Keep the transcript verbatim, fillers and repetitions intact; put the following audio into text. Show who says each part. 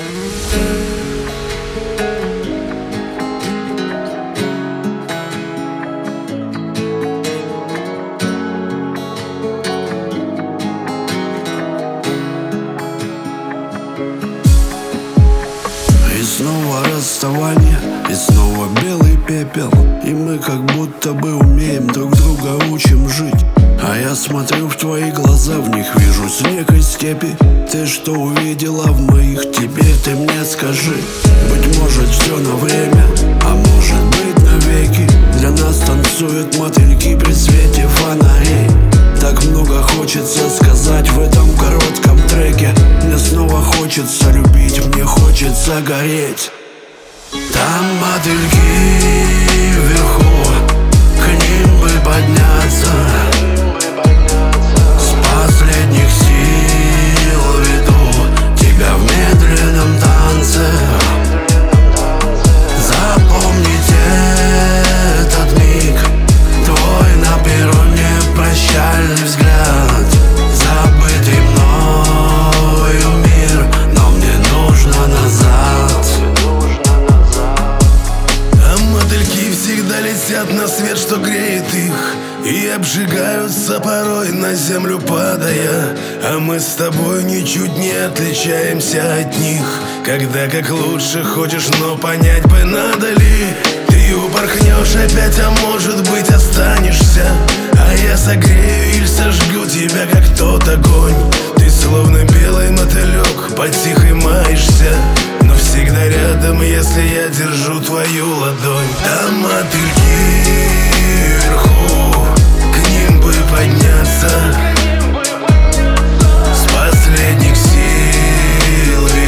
Speaker 1: И снова расставание, и снова белый пепел. И мы как будто бы умеем друг друга, учим жить. А я смотрю в твои глаза, в них вижу снег и степи. Ты что увидела в моих, теперь ты мне скажи. Быть может все на время, а может быть навеки. Для нас танцуют мотыльки при свете фонарей. Так много хочется сказать в этом коротком треке. Мне снова хочется любить, мне хочется гореть. Там мотыльки вверху, к ним бы подняться. С последних сил веду тебя в медленном танце. Запомните этот миг, твой на перроне прощальный взгляд. Забытый мною мир, но мне нужно назад.
Speaker 2: А мотыльки всегда летят на свет, что греет их, и обжигаются порой, на землю падая. А мы с тобой ничуть не отличаемся от них. Когда как лучше хочешь, но понять бы надо ли. Ты упорхнешь опять, а может быть останешься. А я согрею или сожгу тебя, как тот огонь. Ты словно белый мотылек, потихо маешься, но всегда рядом, если я держу твою ладонь. Там мотыльки вверху, к ним бы подняться. С последних сил